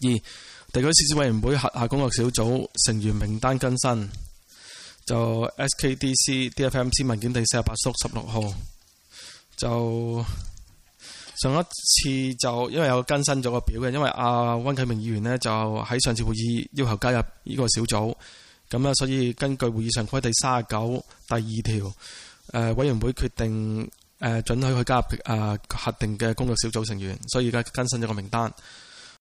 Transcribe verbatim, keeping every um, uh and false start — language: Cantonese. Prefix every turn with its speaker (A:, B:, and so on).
A: 地區設施委員會轄下工作小組成員名單更新，就 S K D C D F M C 文件第四十八叔十六號，就上一次就因為有更新咗個表嘅，因為阿温啟明議員呢就喺上次會議要求加入呢個小組，咁啊所以根據會議常規第三十九第二條，誒、呃、委員會決定誒、呃、准許佢加入誒、呃、核定嘅工作小組成員，所以而家更新咗個名單。